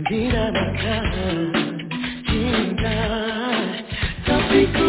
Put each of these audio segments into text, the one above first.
dinamakan cinta, tapi ku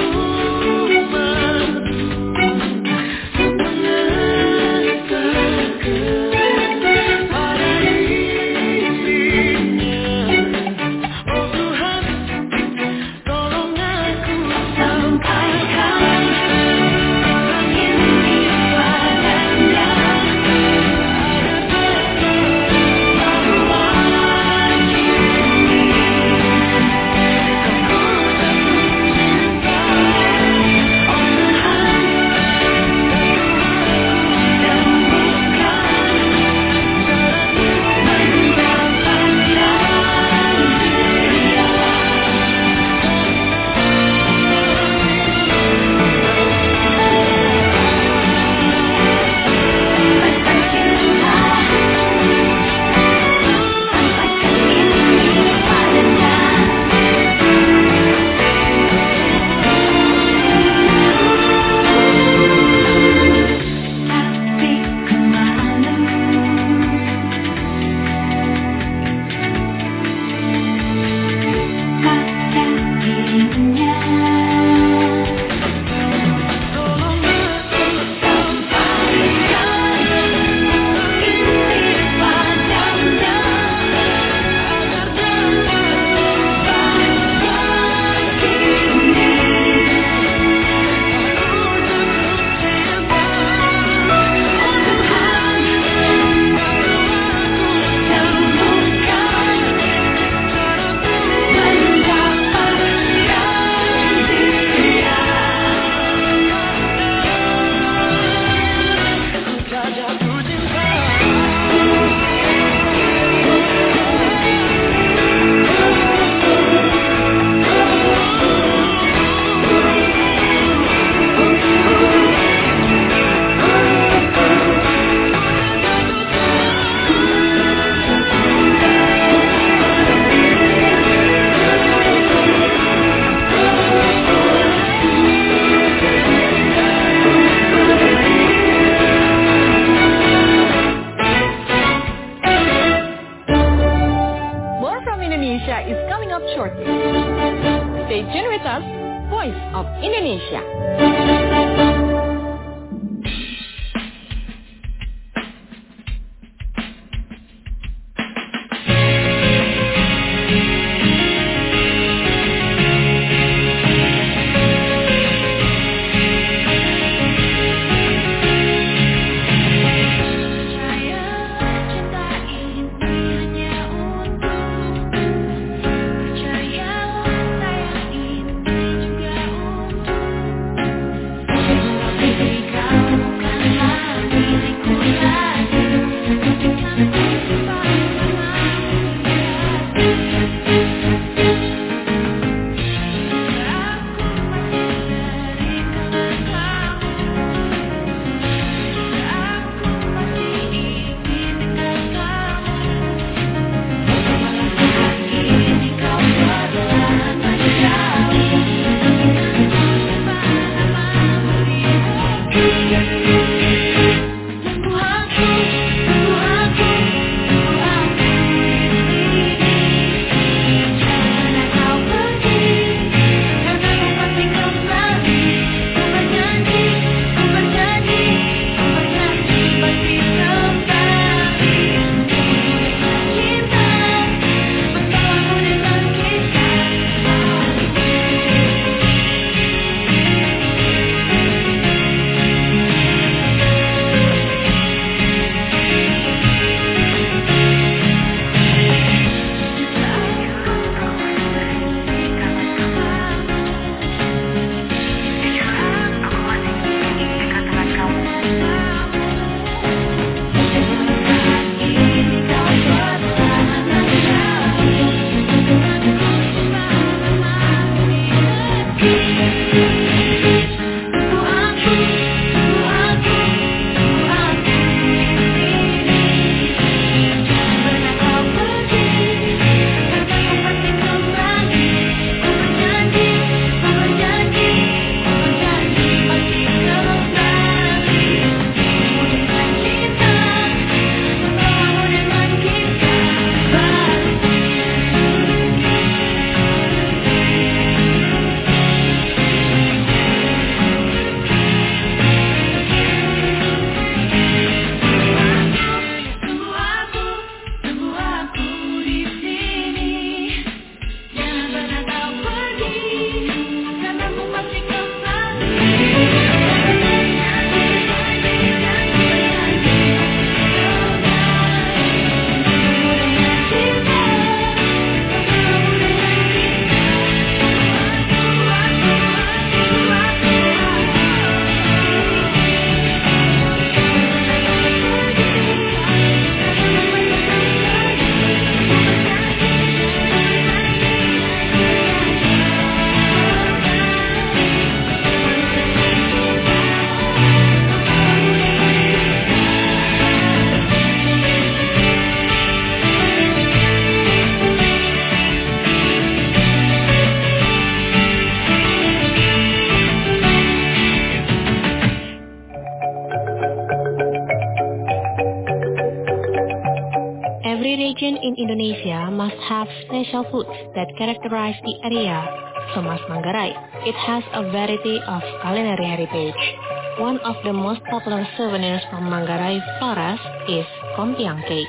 region in Indonesia must have special foods that characterize the area. So Mas Manggarai, it has a variety of culinary heritage. One of the most popular souvenirs from Manggarai Flores is Kompiang cake.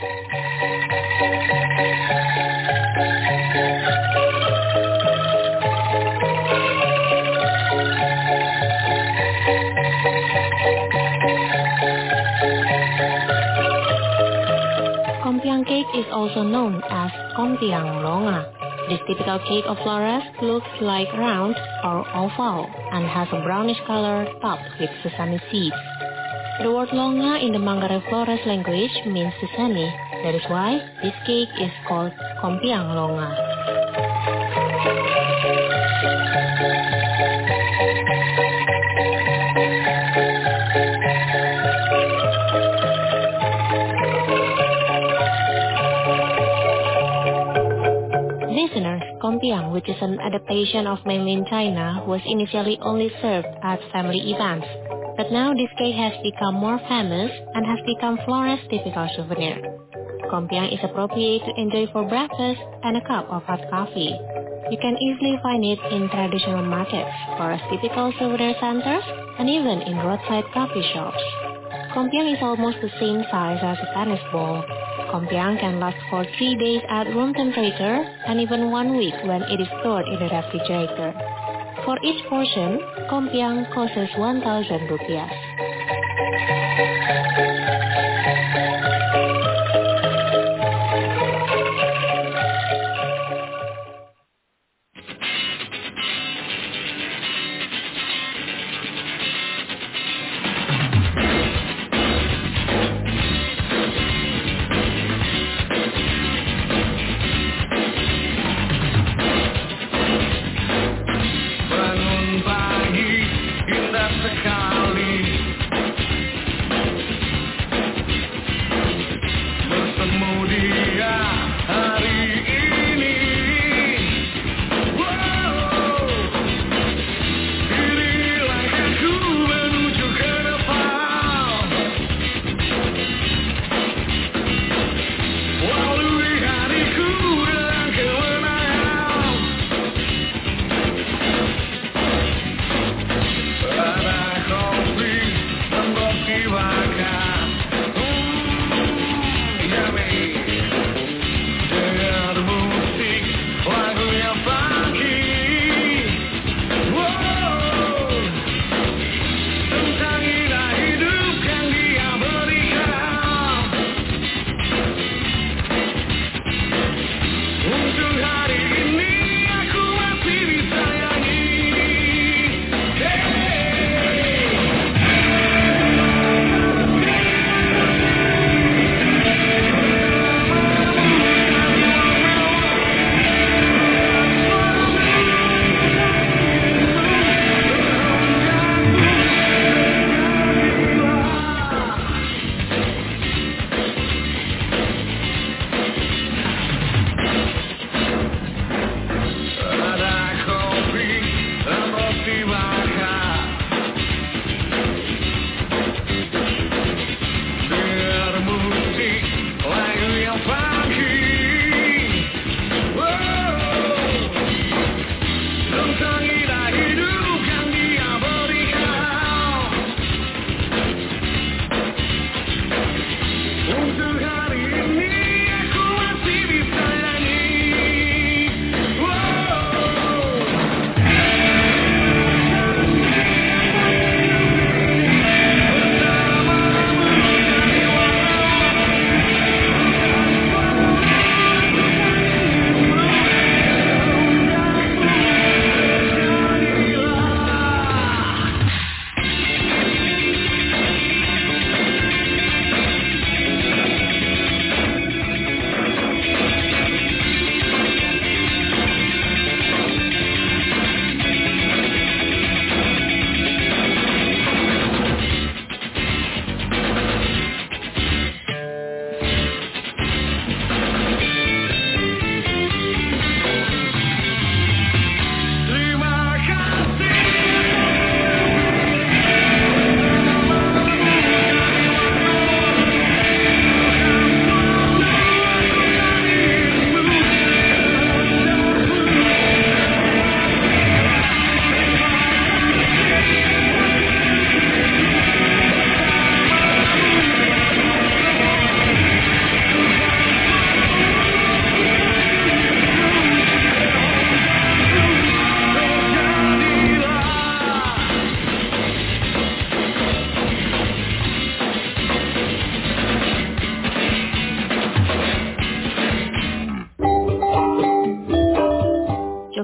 Kompiang cake is also known as Kompiang Longa. This typical cake of Flores looks like round or oval and has a brownish color topped with sesame seeds. The word longa in the Manggarai Flores language means sesame. That is why this cake is called Kompiang Longa. Listeners, Kompiang, which is an adaptation of mainland China, was initially only served at family events. But now this cake has become more famous and has become Flores' typical souvenir. Kompiang is appropriate to enjoy for breakfast and a cup of hot coffee. You can easily find it in traditional markets, Flores typical souvenir centers, and even in roadside coffee shops. Kompiang is almost the same size as a tennis ball. Kompiang can last for 3 days at room temperature and even 1 week when it is stored in a refrigerator. For each portion, Kompiang costs 1,000 rupiah.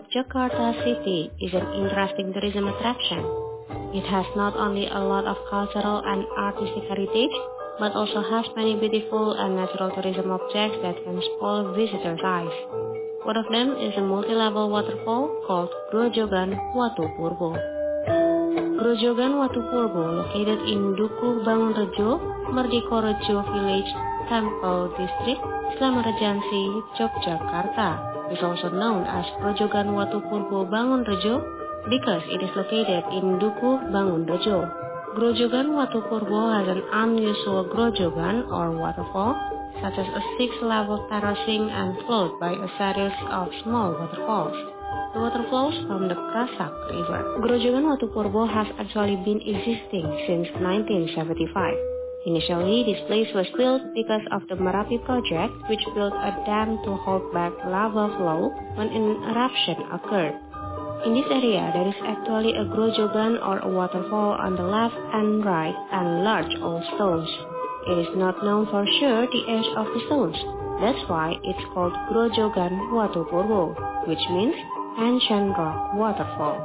Yogyakarta city is an interesting tourism attraction. It has not only a lot of cultural and artistic heritage, but also has many beautiful and natural tourism objects that can spoil visitors' eyes. One of them is a multi-level waterfall called Grojogan Watu Purbo. Grojogan Watu Purbo, located in Duku Bangunrejo, Merdikorejo Village, Temple District, Slamarejansi, Yogyakarta, is also known as Grojogan Watu Purbo Bangunrejo because it is located in Duku Bangunrejo. Grojogan Watu Purbo has an unusual grojogan or waterfall, such as a 6-level terracing and flowed by a series of small waterfalls. The water flows from the Krasak River. Grojogan Watu Purbo has actually been existing since 1975. Initially, this place was built because of the Merapi project, which built a dam to hold back lava flow when an eruption occurred. In this area, there is actually a grojogan or a waterfall on the left and right and large old stones. It is not known for sure the age of the stones. That's why it's called Grojogan Watu Purbo, which means ancient rock waterfall.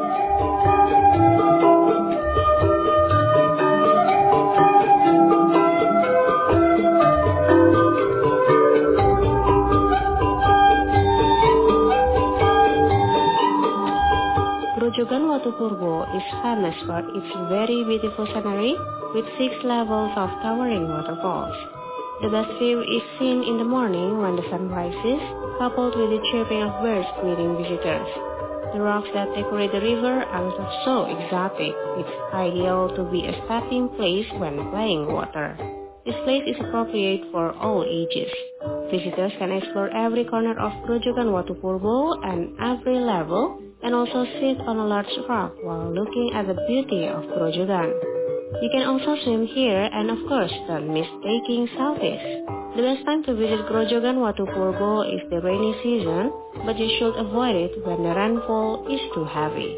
Grojogan Watu Purbo is famous for its very beautiful scenery with 6 levels of towering waterfalls. The best view is seen in the morning when the sun rises, coupled with the chirping of birds greeting visitors. The rocks that decorate the river are so exotic, it's ideal to be a stepping place when playing water. This place is appropriate for all ages. Visitors can explore every corner of Grojogan Watu Purbo and every level, and also sit on a large rock while looking at the beauty of Grojogan. You can also swim here and of course don't miss taking selfies. The best time to visit Grojogan Watu Purbo is the rainy season, but you should avoid it when the rainfall is too heavy.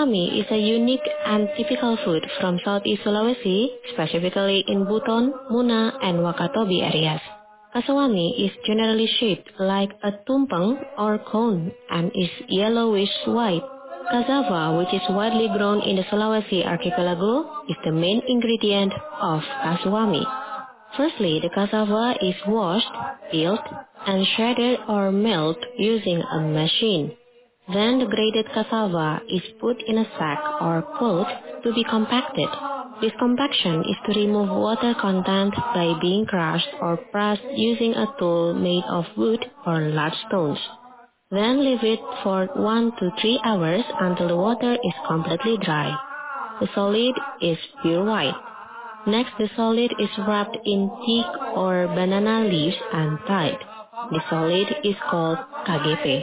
Kasawami is a unique and typical food from Southeast Sulawesi, specifically in Buton, Muna, and Wakatobi areas. Kasawami is generally shaped like a tumpeng or cone and is yellowish-white. Cassava, which is widely grown in the Sulawesi archipelago, is the main ingredient of kasawami. Firstly, the cassava is washed, peeled, and shredded or milled using a machine. Then the grated cassava is put in a sack or cloth to be compacted. This compaction is to remove water content by being crushed or pressed using a tool made of wood or large stones. Then leave it for 1 to 3 hours until the water is completely dry. The solid is pure white. Next, the solid is wrapped in teak or banana leaves and tied. The solid is called KGP.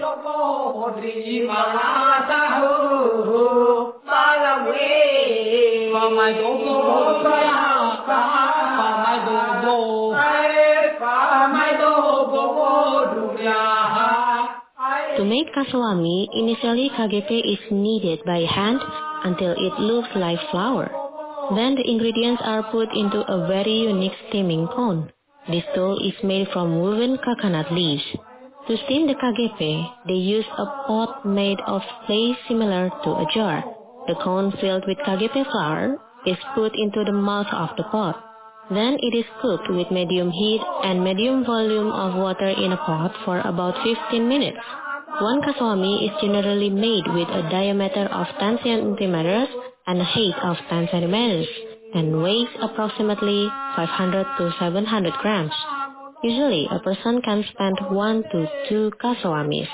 To make kasawami, initially KGP is kneaded by hand until it looks like flour. Then the ingredients are put into a very unique steaming cone. This tool is made from woven coconut leaves. To steam the KGP, they use a pot made of clay similar to a jar. The cone filled with KGP flour is put into the mouth of the pot. Then it is cooked with medium heat and medium volume of water in a pot for about 15 minutes. One kasawami is generally made with a diameter of 10 centimeters and a height of 10 centimeters and weighs approximately 500 to 700 grams. Usually, a person can spend 1 to 2 kasawamis.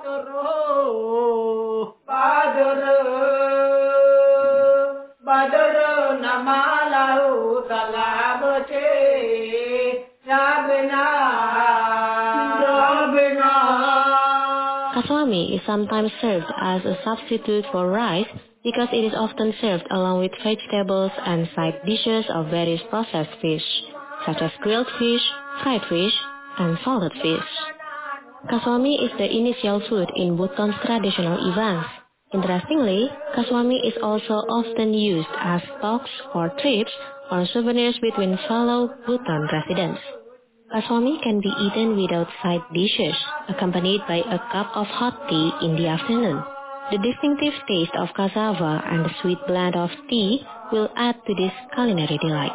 Kasawami is sometimes served as a substitute for rice because it is often served along with vegetables and side dishes of various processed fish, such as grilled fish, fried fish, and salted fish. Kasawami is the initial food in Buton's traditional events. Interestingly, kasawami is also often used as stocks for trips or souvenirs between fellow Buton residents. Kasawami can be eaten without side dishes, accompanied by a cup of hot tea in the afternoon. The distinctive taste of cassava and the sweet blend of tea will add to this culinary delight.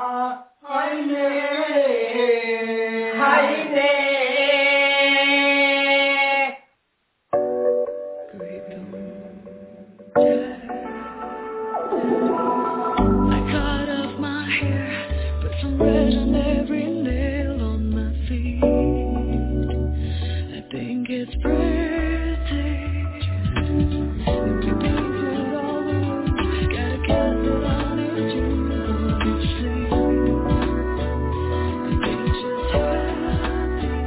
I cut off my hair, put some red on every nail on my feet. I think it's pretty. If you painted all the rooms, gotta cast it on your shoes on your sleeve. I think she's happy.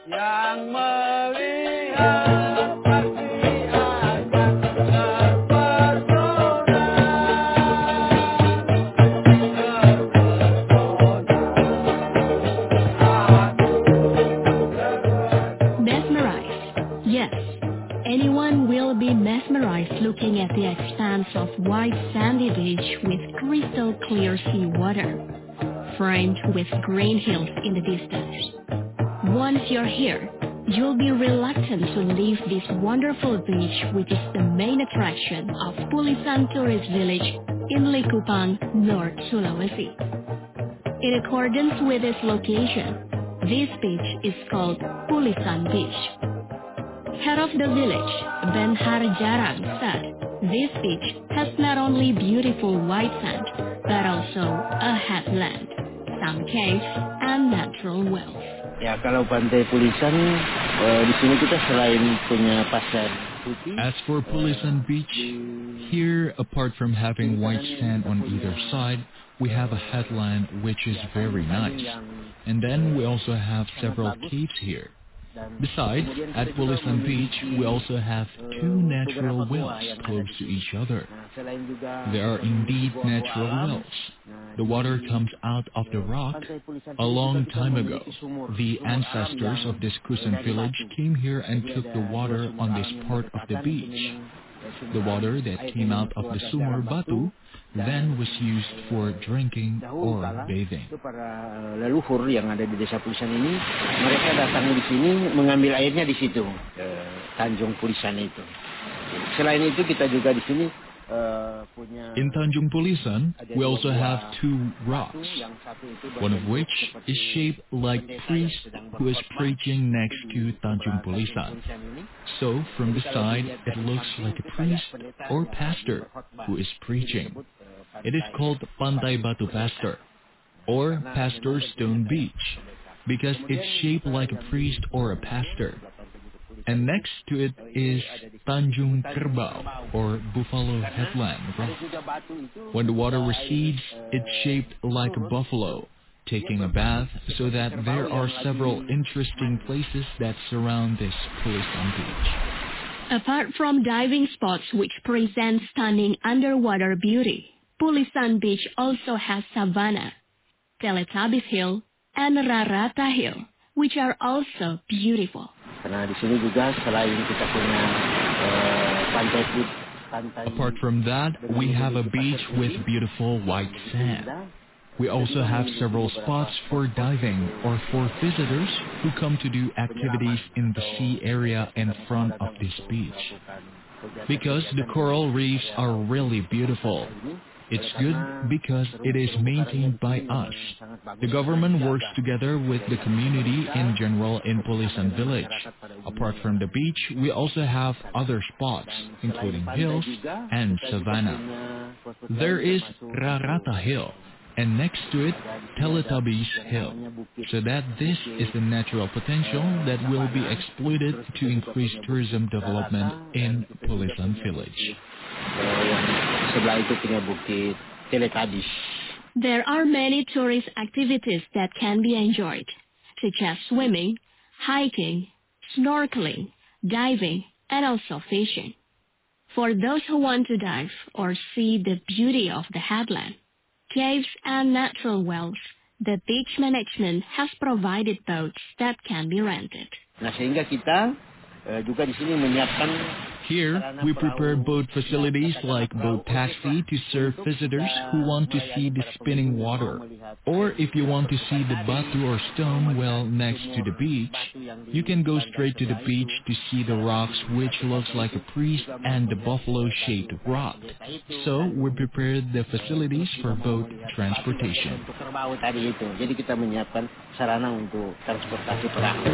Yang melihat pasti akan terpesona. Mesmerized. Yes, anyone will be mesmerized looking at the expanse of white sandy beach with crystal clear sea water, framed with green hills in the distance. Once you're here, you'll be reluctant to leave this wonderful beach, which is the main attraction of Pulisan Tourist Village in Likupang, North Sulawesi. In accordance with its location, this beach is called Pulisan Beach. Head of the village, Ben Harjarang, said this beach has not only beautiful white sand, but also a headland, some caves, and natural wells. Ya, kalau Pantai Pulisan, di sini kita selain punya pasar putih. As for Pulisan Beach, here, apart from having white sand on either side, we have a headland which is very nice. And then we also have several caves here. Besides, at Pulisan Beach, we also have two natural wells close to each other. They are indeed natural wells. The water comes out of the rock. A long time ago, the ancestors of this Kusan village came here and took the water on this part of the beach. The water that came out of the Sumur Batu then was used for drinking or bathing. Para leluhur yang ada di desa Pulisan ini, mereka datang di sini mengambil airnya di situ, Tanjung Pulisan itu. Selain itu kita juga di sini punya. In Tanjung Pulisan, we also have two rocks, one of which is shaped like priest who is preaching next to Tanjung Pulisan. So from the side, it looks like a priest or pastor who is preaching. It is called Pantai Batu Pastor, or Pastor Stone Beach, because it's shaped like a priest or a pastor. And next to it is Tanjung Kerbau, or Buffalo Headland Rock. When the water recedes, it's shaped like a buffalo, taking a bath, so that there are several interesting places that surround this Pulisan Beach. Apart from diving spots which present stunning underwater beauty, Pulisan Beach also has Savannah, Teletubbies Hill, and Rarata Hill, which are also beautiful. Karena di sini juga selain kita punya pantai. Apart from that, we have a beach with beautiful white sand. We also have several spots for diving or for visitors who come to do activities in the sea area in front of this beach. Because the coral reefs are really beautiful. It's good because it is maintained by us. The government works together with the community in general in Pulisan village. Apart from the beach, we also have other spots, including hills and savanna. There is Rarata Hill, and next to it, Teletubbies Hill. So that this is the natural potential that will be exploited to increase tourism development in Pulisan village. There are many tourist activities that can be enjoyed, such as swimming, hiking, snorkeling, diving, and also fishing. For those who want to dive or see the beauty of the headland, caves, and natural wells, the beach management has provided boats that can be rented. Sehingga kita juga di sini menyiapkan. Here, we prepare boat facilities like boat taxi to serve visitors who want to see the spinning water. Or if you want to see the batu or stone well next to the beach, you can go straight to the beach to see the rocks which looks like a priest and the buffalo-shaped rock. So, we prepared the facilities for boat transportation. Jadi kita menyiapkan sarana untuk transportasi perahu.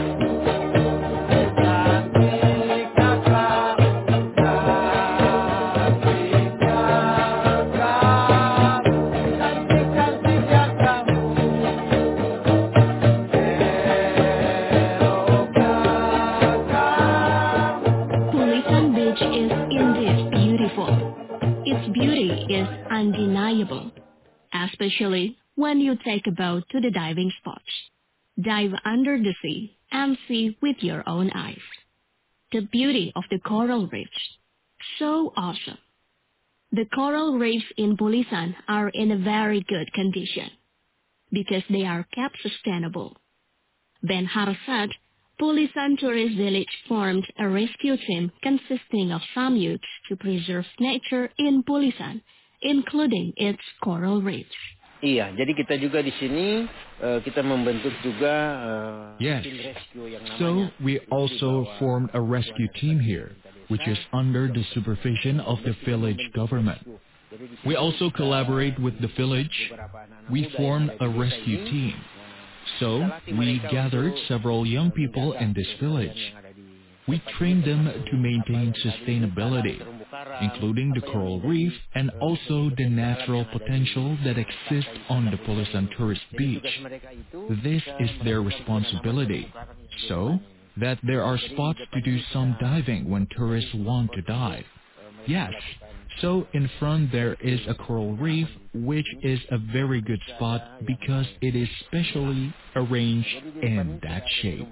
Undeniable, especially when you take a boat to the diving spots. Dive under the sea and see with your own eyes. The beauty of the coral reefs. So awesome. The coral reefs in Pulisan are in a very good condition because they are kept sustainable. Ben Har said Pulisan Tourist Village formed a rescue team consisting of some youths to preserve nature in Pulisan, including its coral reefs. Iya, jadi kita juga di sini kita membentuk juga Yes. tim rescue yang namanya. So we also formed a rescue team here, which is under the supervision of the village government. We also collaborate with the village. We formed a rescue team. So we gathered several young people in this village. We trained them to maintain sustainability, including the coral reef and also the natural potential that exists on the Pulisan tourist beach. This is their responsibility, so that there are spots to do some diving when tourists want to dive. Yes, so in front there is a coral reef, which is a very good spot because it is specially arranged in that shape.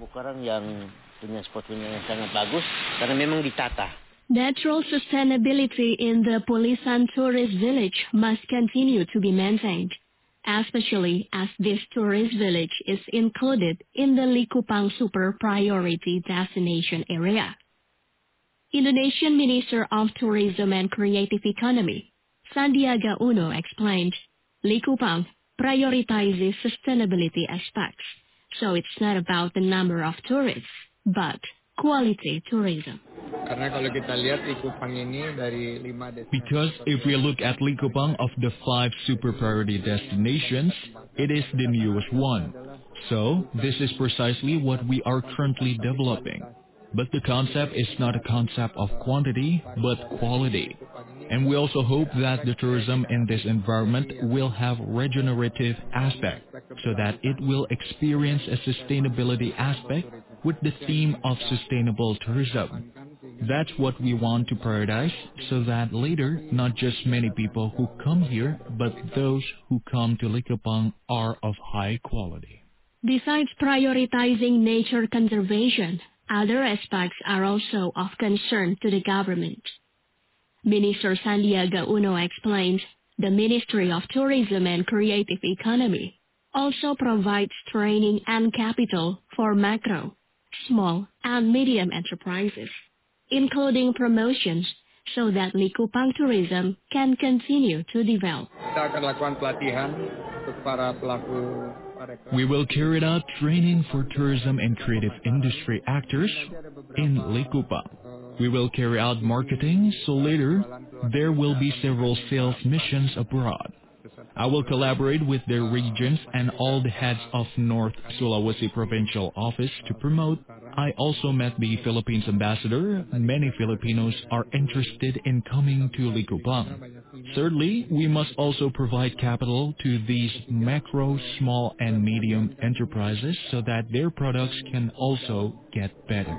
Natural sustainability in the Pulisan tourist village must continue to be maintained, especially as this tourist village is included in the Likupang Super Priority Destination Area. Indonesian Minister of Tourism and Creative Economy, Sandiaga Uno, explained, Likupang prioritizes sustainability aspects, so it's not about the number of tourists, but quality tourism. Because if we look at Likupang of the 5 super priority destinations, it is the newest one. So this is precisely what we are currently developing. But the concept is not a concept of quantity, but quality. And we also hope that the tourism in this environment will have regenerative aspect, so that it will experience a sustainability aspect with the theme of sustainable tourism. That's what we want to prioritize, so that later, not just many people who come here, but those who come to Likupang are of high quality. Besides prioritizing nature conservation, other aspects are also of concern to the government. Minister Sandiaga Uno explained the Ministry of Tourism and Creative Economy also provides training and capital for macro, small, and medium enterprises, including promotions so that Likupang tourism can continue to develop. We will carry out training for tourism and creative industry actors in Likupang. We will carry out marketing, so later there will be several sales missions abroad. I will collaborate with their regions and all the heads of North Sulawesi Provincial Office to promote. I also met the Philippines ambassador. Many Filipinos are interested in coming to Likupang. Thirdly, we must also provide capital to these macro, small, and medium enterprises so that their products can also get better.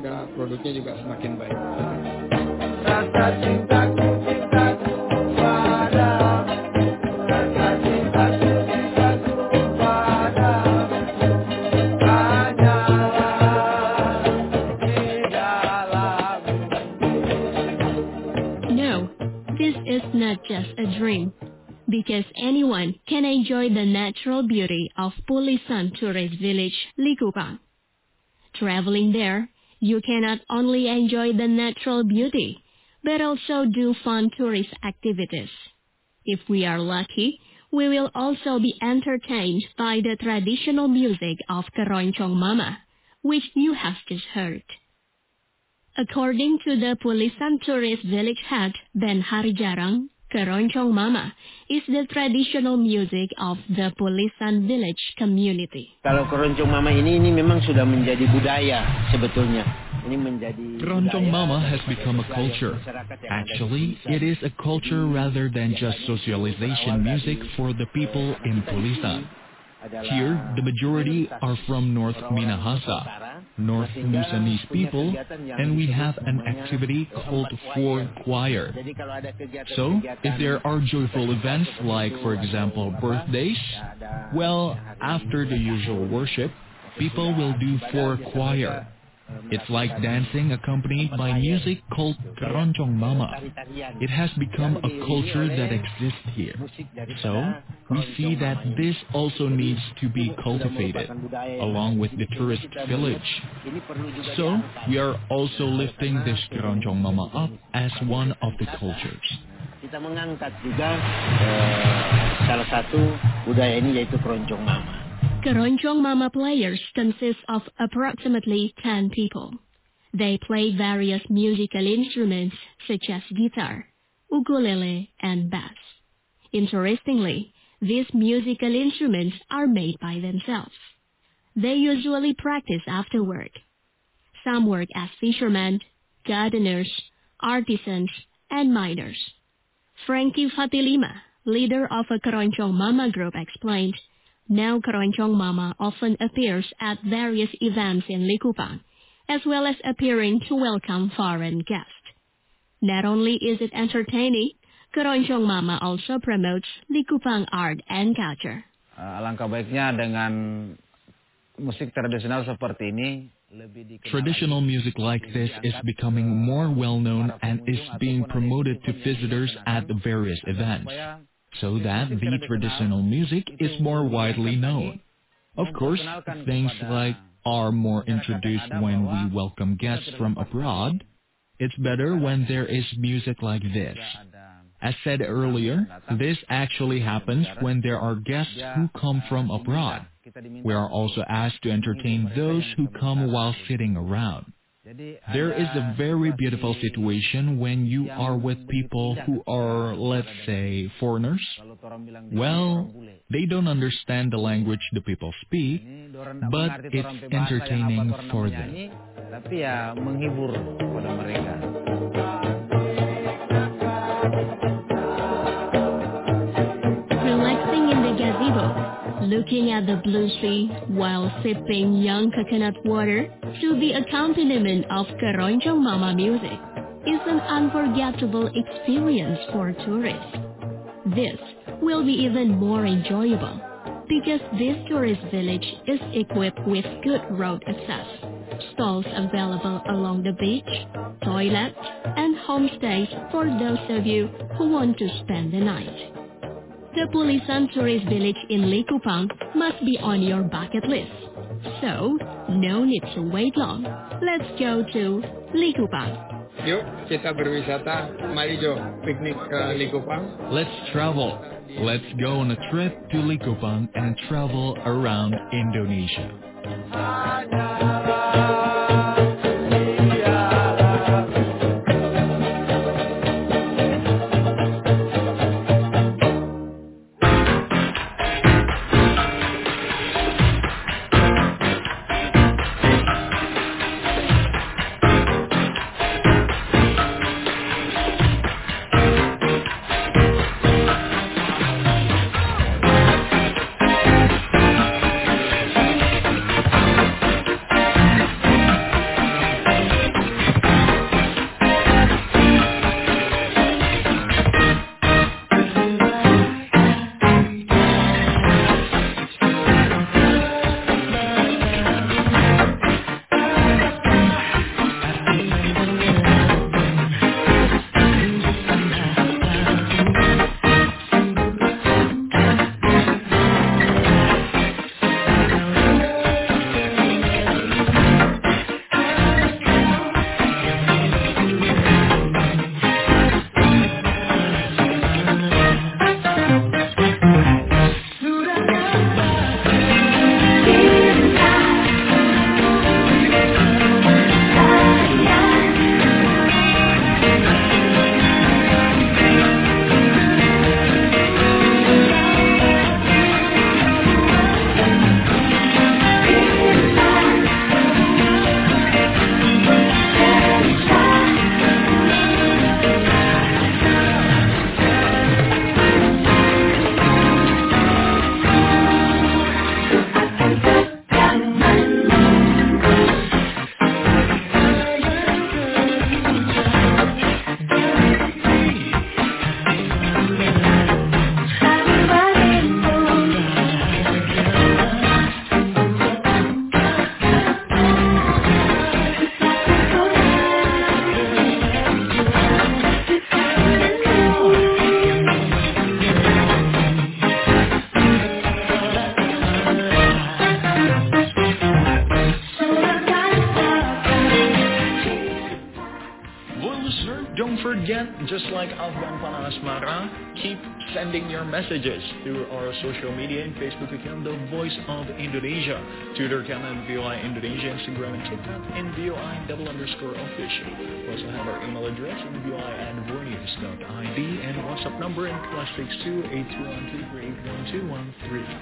Not just a dream, because anyone can enjoy the natural beauty of Pulisan Tourist Village, Likupang. Traveling there, you can not only enjoy the natural beauty, but also do fun tourist activities. If we are lucky, we will also be entertained by the traditional music of Keroncong Mama, which you have just heard. According to the Pulisan Tourist Village head, Ben Harijarang, Keroncong Mama is the traditional music of the Pulisan Village community. Kalau Keroncong Mama ini memang sudah menjadi budaya sebetulnya. Ini menjadi Keroncong Mama has become a culture. Actually, it is a culture rather than just socialization music for the people in Pulisan. Here, the majority are from North Minahasa, North Nusanese people, and we have an activity called Four Choir. So, if there are joyful events like, for example, birthdays, well, after the usual worship, people will do for choir. It's like dancing accompanied by music called keroncong mama. It has become a culture that exists here. So, we see that this also needs to be cultivated, along with the tourist village. So, we are also lifting this keroncong mama up as one of the cultures. Kita mengangkat juga salah satu budaya ini yaitu keroncong mama. Keroncong mama players consist of approximately 10 people. They play various musical instruments such as guitar, ukulele, and bass. Interestingly, these musical instruments are made by themselves. They usually practice after work. Some work as fishermen, gardeners, artisans, and miners. Frankie Fatilima, leader of a Keroncong Mama group, explained, now Keroncong Mama often appears at various events in Likupang, as well as appearing to welcome foreign guests. Not only is it entertaining, Keroncong Mama also promotes Likupang art and culture. Alangkah baiknya dengan musik tradisional seperti ini. Traditional music like this is becoming more well-known and is being promoted to visitors at the various events, so that the traditional music is more widely known. Of course, things like are more introduced when we welcome guests from abroad. It's better when there is music like this. As said earlier, this actually happens when there are guests who come from abroad. We are also asked to entertain those who come while sitting around. There is a very beautiful situation when you are with people who are, let's say, foreigners. Well, they don't understand the language the people speak, but it's entertaining for them. Tapi ya menghibur pada mereka. Relaxing in the gazebo, looking at the blue sea while sipping young coconut water to the accompaniment of Keroncong Mama music is an unforgettable experience for tourists. This will be even more enjoyable because this tourist village is equipped with good road access, stalls available along the beach, toilets, and homestays for those of you who want to spend the night. The Pulisan Tourist Village in Likupang must be on your bucket list. So, no need to wait long. Let's go to Likupang. Yuk, kita berwisata. Mari Jo, piknik ke Likupang. Let's travel. Let's go on a trip to Likupang and travel around Indonesia. forget, just like Afgan Pana Asmara, keep sending your messages through our social media and Facebook account, The Voice of Indonesia, Twitter account VOA Indonesia, Instagram and TikTok, and VOI_official. We also have our email address in voi@voinews.id and WhatsApp number in +62 8212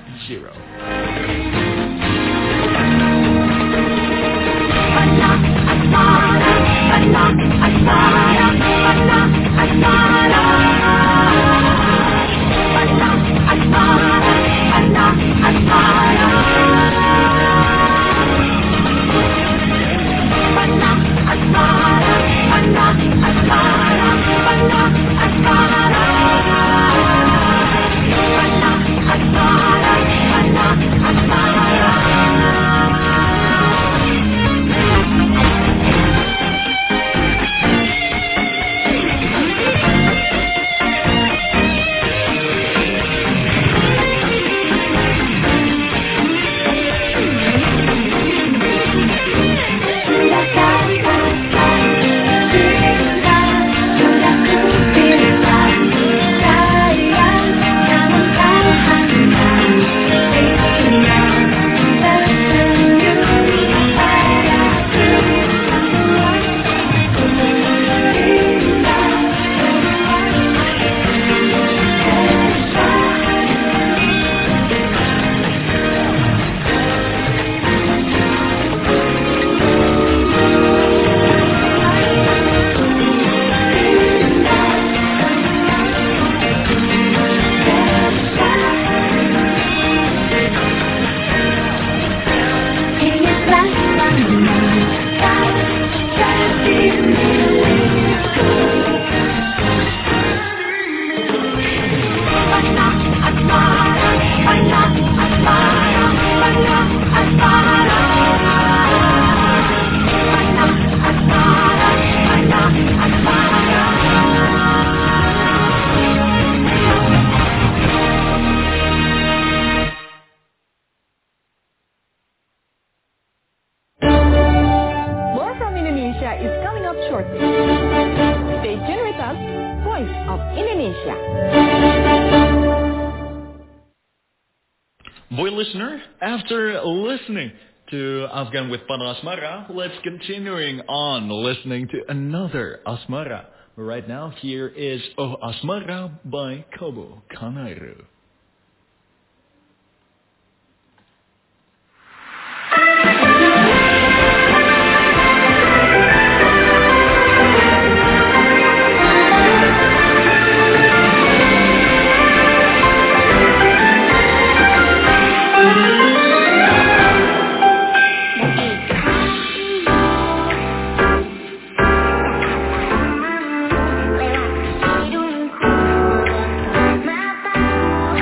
More from Indonesia is coming up shortly. Stay tuned with us, Voice of Indonesia. Boy listener, after listening to Afgan with Pana Asmara, let's continuing on listening to another Asmara. Right now, here is Oh Asmara by Kobo Kanairu. Matamu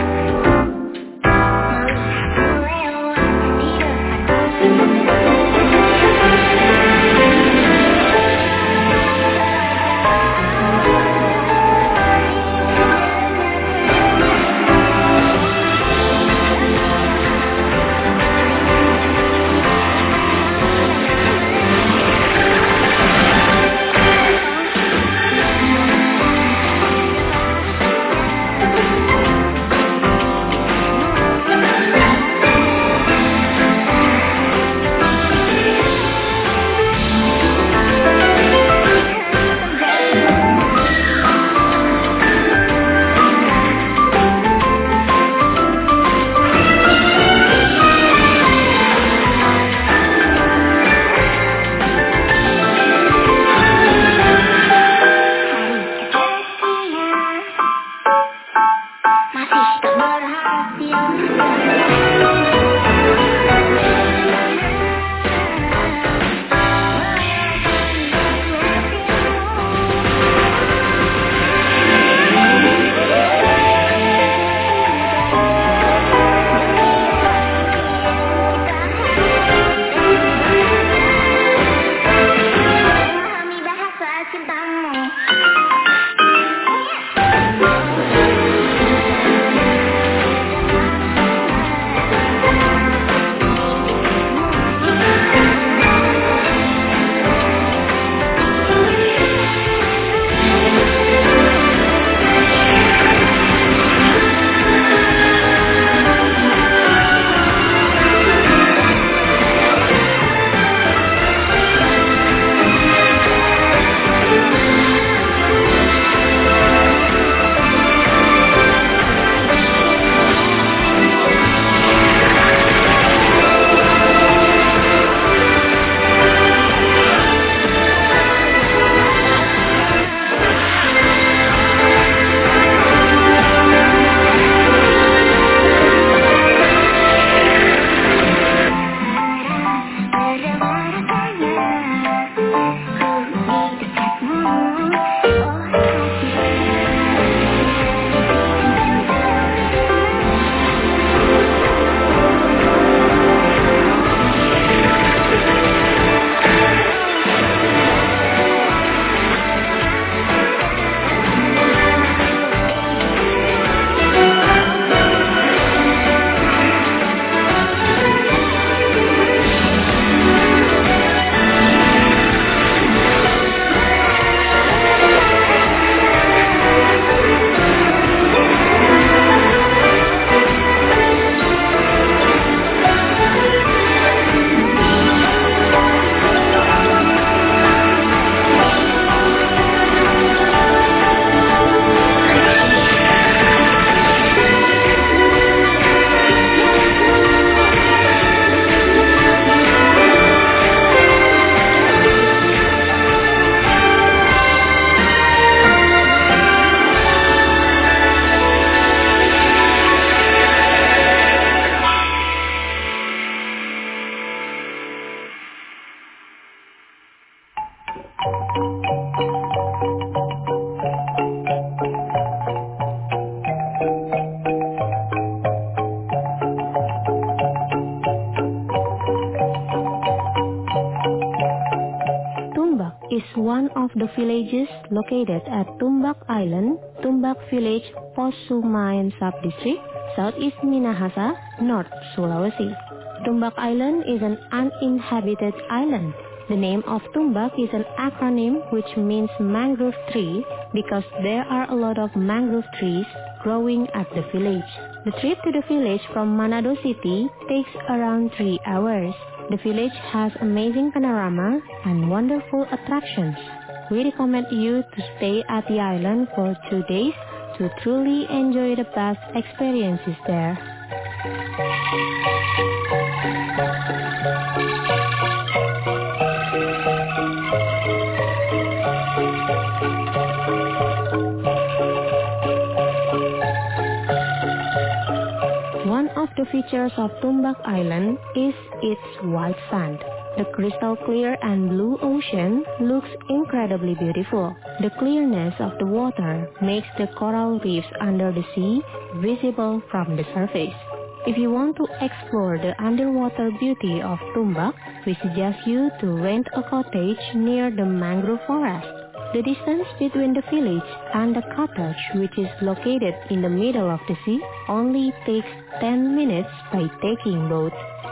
is one of the villages located at Tumbak Island, Tumbak Village, Posumayan Subdistrict, Southeast Minahasa, North Sulawesi. Tumbak Island is an uninhabited island. The name of Tumbak is an acronym which means mangrove tree because there are a lot of mangrove trees growing at the village. The trip to the village from Manado City takes around 3 hours. The village has amazing panorama and wonderful attractions. We recommend you to stay at the island for 2 days to truly enjoy the best experiences there. One of the features of Tumbak Island is its white sand. The crystal clear and blue ocean looks incredibly beautiful. The clearness of the water makes the coral reefs under the sea visible from the surface. If you want to explore the underwater beauty of Tumbak, we suggest you to rent a cottage near the mangrove forest. The distance between the village and the cottage, which is located in the middle of the sea, only takes 10 minutes by taking boat.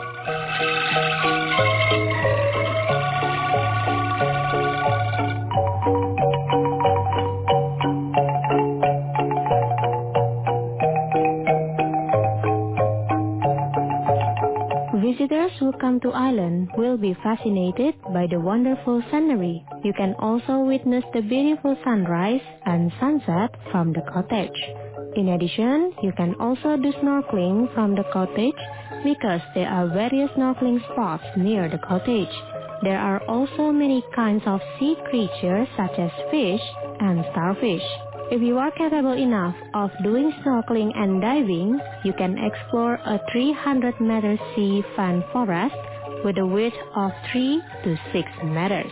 Visitors who come to island will be fascinated by the wonderful scenery. You can also witness the beautiful sunrise and sunset from the cottage. In addition, you can also do snorkeling from the cottage because there are various snorkeling spots near the cottage. There are also many kinds of sea creatures such as fish and starfish. If you are capable enough of doing snorkeling and diving, you can explore a 300-meter sea fan forest with a width of 3 to 6 meters.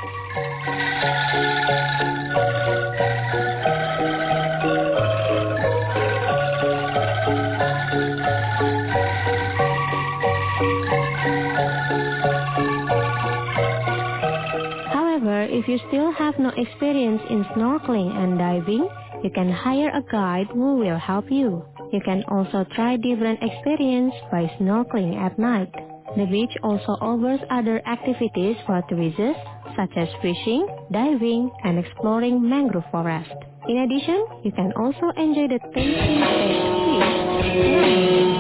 If you still have no experience in snorkeling and diving, you can hire a guide who will help you. You can also try different experiences by snorkeling at night. The beach also offers other activities for tourists such as fishing, diving, and exploring mangrove forest. In addition, you can also enjoy the tasty fish.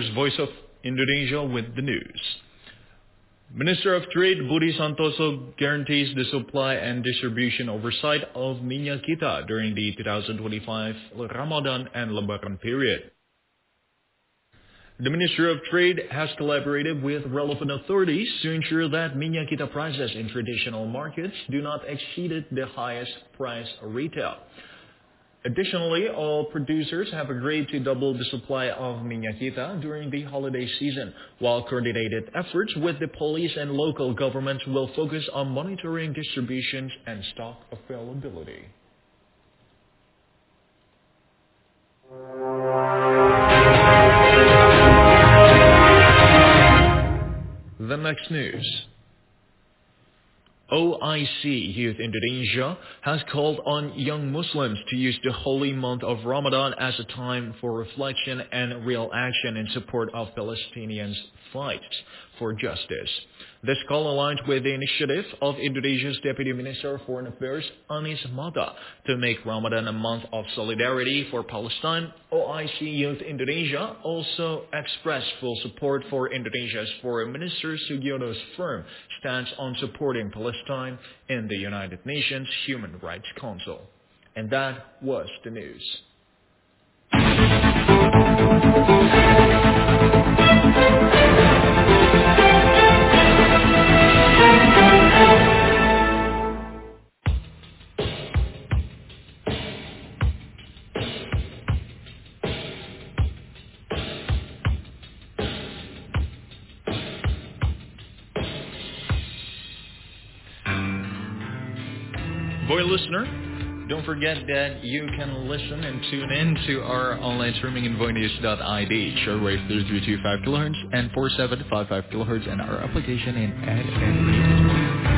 Here's Voice of Indonesia with the news. Minister of Trade Budi Santoso guarantees the supply and distribution oversight of minyak kita during the 2025 Ramadan and Lebaran period. The Ministry of Trade has collaborated with relevant authorities to ensure that minyak kita prices in traditional markets do not exceed the highest price retail. Additionally, all producers have agreed to double the supply of minyak kita during the holiday season, while coordinated efforts with the police and local governments will focus on monitoring distributions and stock availability. The next news. OIC Youth Indonesia has called on young Muslims to use the holy month of Ramadan as a time for reflection and real action in support of Palestinians' fight for justice. This call aligns with the initiative of Indonesia's Deputy Minister of Foreign Affairs, Anies Mata, to make Ramadan a month of solidarity for Palestine. OIC Youth Indonesia also expressed full support for Indonesia's Foreign Minister Sugiono's firm stance on supporting Palestine in the United Nations Human Rights Council. And that was the news. Boy listener, don't forget that you can listen and tune in to our online streaming in voinews.id, shortwave 3325 kHz and 4755 kHz, and our application in AdNews.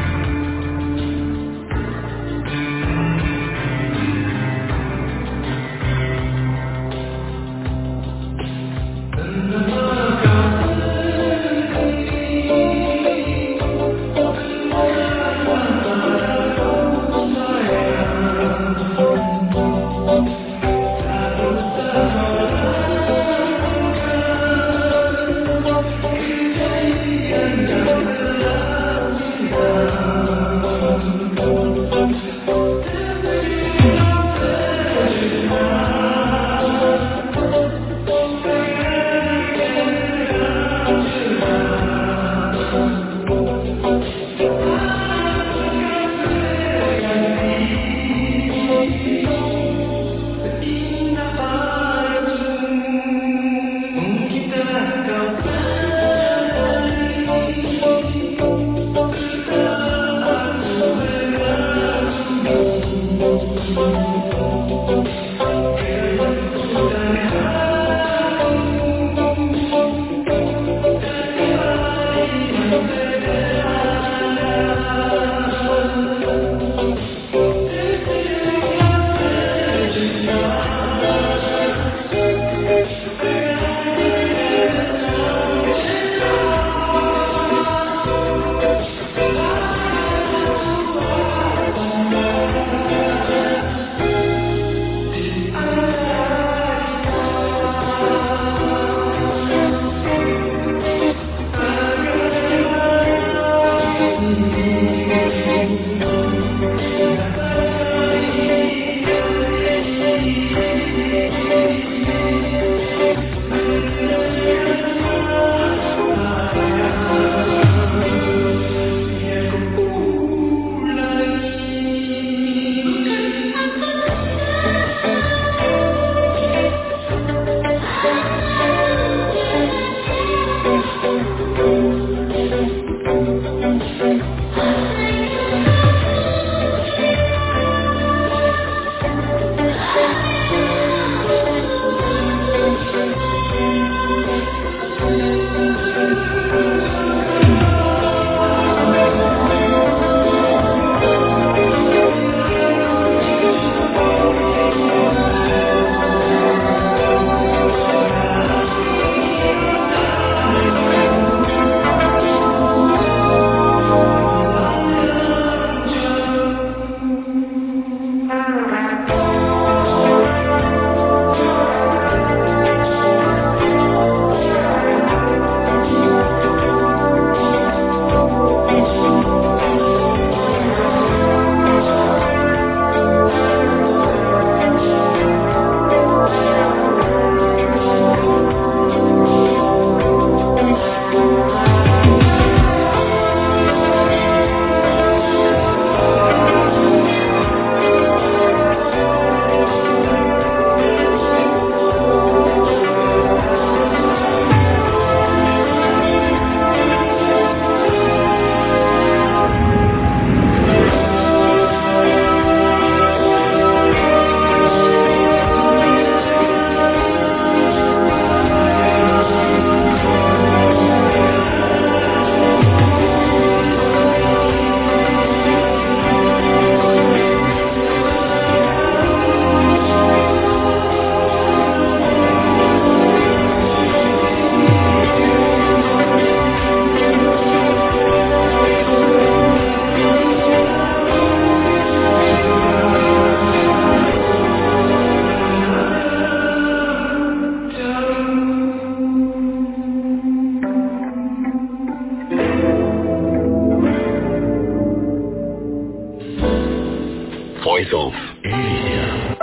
Voice of Asia.